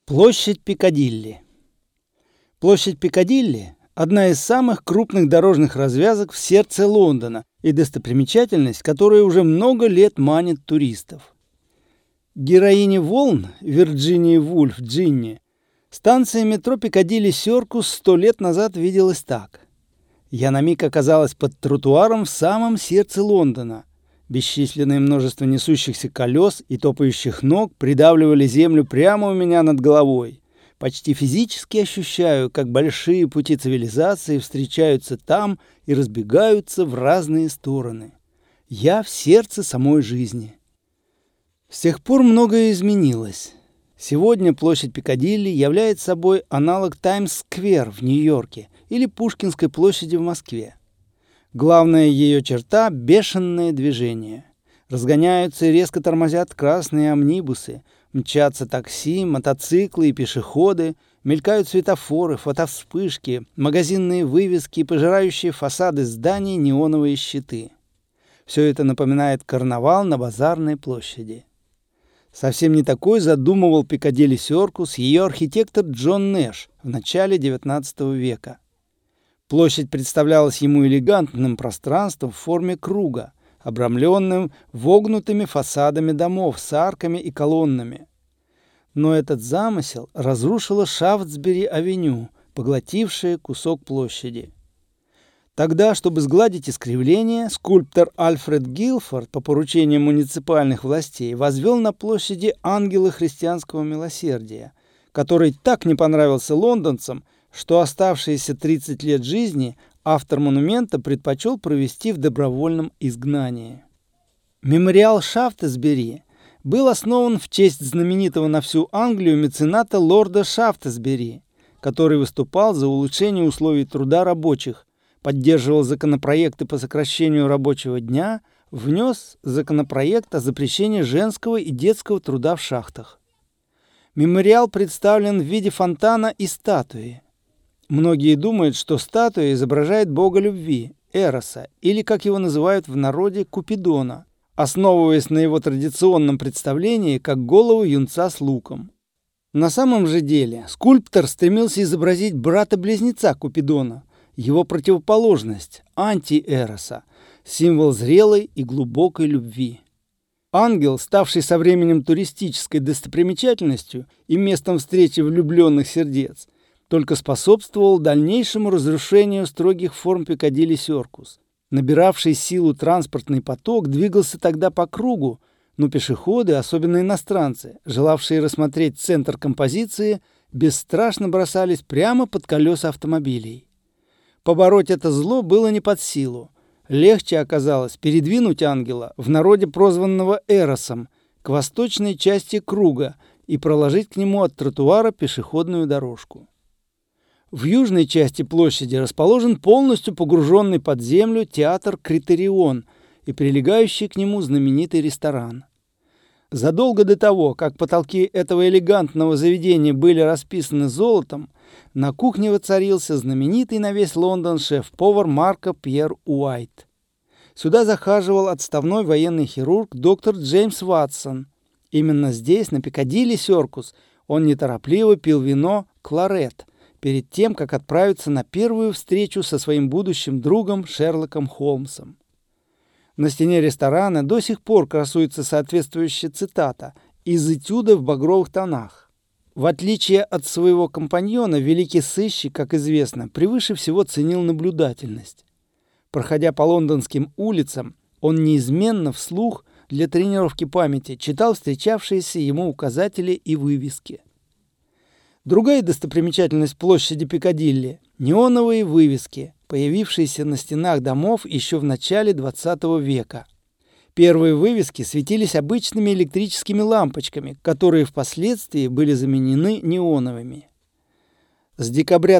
Площадь Пиккадилли. Площадь Пиккадилли – одна из самых крупных дорожных развязок в сердце Лондона и достопримечательность, которая уже много лет манит туристов. Героине «Волн» Вирджинии Вульф Джинни станция метро Пиккадилли Серкус 100 лет назад виделась так. Я на миг оказалась под тротуаром в самом сердце Лондона. Бесчисленное множество несущихся колес и топающих ног придавливали землю прямо у меня над головой. Почти физически ощущаю, как большие пути цивилизации встречаются там и разбегаются в разные стороны. Я в сердце самой жизни. С тех пор многое изменилось. Сегодня площадь Пиккадилли является собой аналог Таймс-сквер в Нью-Йорке или Пушкинской площади в Москве. Главная ее черта – бешеное движение. Разгоняются и резко тормозят красные амнибусы, мчатся такси, мотоциклы и пешеходы, мелькают светофоры, фотовспышки, магазинные вывески и пожирающие фасады зданий неоновые щиты. Все это напоминает карнавал на базарной площади. Совсем не такой задумывал Пиккадилли Серкус ее архитектор Джон Нэш в начале XIX века. Площадь представлялась ему элегантным пространством в форме круга, обрамленным вогнутыми фасадами домов с арками и колоннами. Но этот замысел разрушила Шафтсбери-авеню, поглотившая кусок площади. Тогда, чтобы сгладить искривление, скульптор Альфред Гилфорд по поручению муниципальных властей возвел на площади ангела христианского милосердия, который так не понравился лондонцам, что оставшиеся 30 лет жизни автор монумента предпочел провести в добровольном изгнании. Мемориал Шафтсбери был основан в честь знаменитого на всю Англию мецената лорда Шафтсбери, который выступал за улучшение условий труда рабочих, поддерживал законопроекты по сокращению рабочего дня, внес законопроект о запрещении женского и детского труда в шахтах. Мемориал представлен в виде фонтана и статуи. Многие думают, что статуя изображает бога любви, Эроса, или, как его называют в народе, Купидона, основываясь на его традиционном представлении как голову юнца с луком. На самом же деле скульптор стремился изобразить брата-близнеца Купидона, его противоположность, анти-Эроса, символ зрелой и глубокой любви. Ангел, ставший со временем туристической достопримечательностью и местом встречи влюбленных сердец, только способствовал дальнейшему разрушению строгих форм Пиккадилли Серкус. Набиравший силу транспортный поток двигался тогда по кругу, но пешеходы, особенно иностранцы, желавшие рассмотреть центр композиции, бесстрашно бросались прямо под колеса автомобилей. Побороть это зло было не под силу. Легче оказалось передвинуть ангела, в народе прозванного Эросом, к восточной части круга и проложить к нему от тротуара пешеходную дорожку. В южной части площади расположен полностью погруженный под землю театр «Критерион» и прилегающий к нему знаменитый ресторан. Задолго до того, как потолки этого элегантного заведения были расписаны золотом, на кухне воцарился знаменитый на весь Лондон шеф-повар Марко Пьер Уайт. Сюда захаживал отставной военный хирург доктор Джеймс Ватсон. Именно здесь, на Пиккадилли Серкус, он неторопливо пил вино «Кларет» перед тем, как отправиться на первую встречу со своим будущим другом Шерлоком Холмсом. На стене ресторана до сих пор красуется соответствующая цитата из этюда в багровых тонах. В отличие от своего компаньона, великий сыщик, как известно, превыше всего ценил наблюдательность. Проходя по лондонским улицам, он неизменно вслух для тренировки памяти читал встречавшиеся ему указатели и вывески. Другая достопримечательность площади Пиккадилли – неоновые вывески, появившиеся на стенах домов еще в начале XX века. Первые вывески светились обычными электрическими лампочками, которые впоследствии были заменены неоновыми. С декабря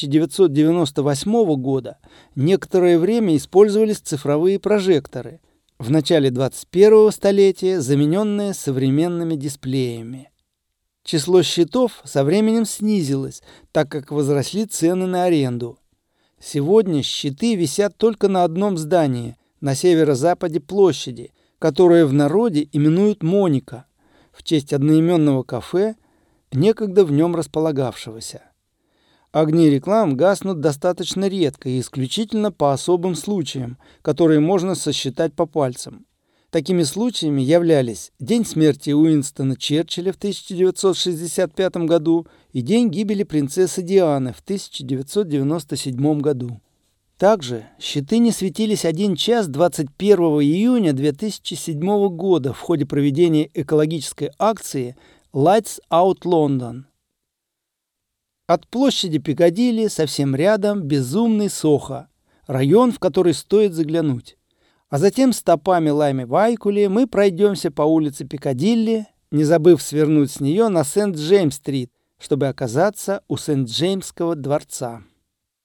1998 года некоторое время использовались цифровые прожекторы, в начале 21 столетия замененные современными дисплеями. Число счетов со временем снизилось, так как возросли цены на аренду. Сегодня счеты висят только на одном здании, на северо-западе площади, которое в народе именуют Моника, в честь одноименного кафе, некогда в нем располагавшегося. Огни реклам гаснут достаточно редко и исключительно по особым случаям, которые можно сосчитать по пальцам. Такими случаями являлись день смерти Уинстона Черчилля в 1965 году и день гибели принцессы Дианы в 1997 году. Также щиты не светились 1 час 21 июня 2007 года в ходе проведения экологической акции Lights Out London. От площади Пикадилли совсем рядом безумный Сохо, район, в который стоит заглянуть. А затем стопами Лайме-Вайкули мы пройдемся по улице Пикадилли, не забыв свернуть с нее на Сент-Джеймс-стрит, чтобы оказаться у Сент-Джеймсского дворца.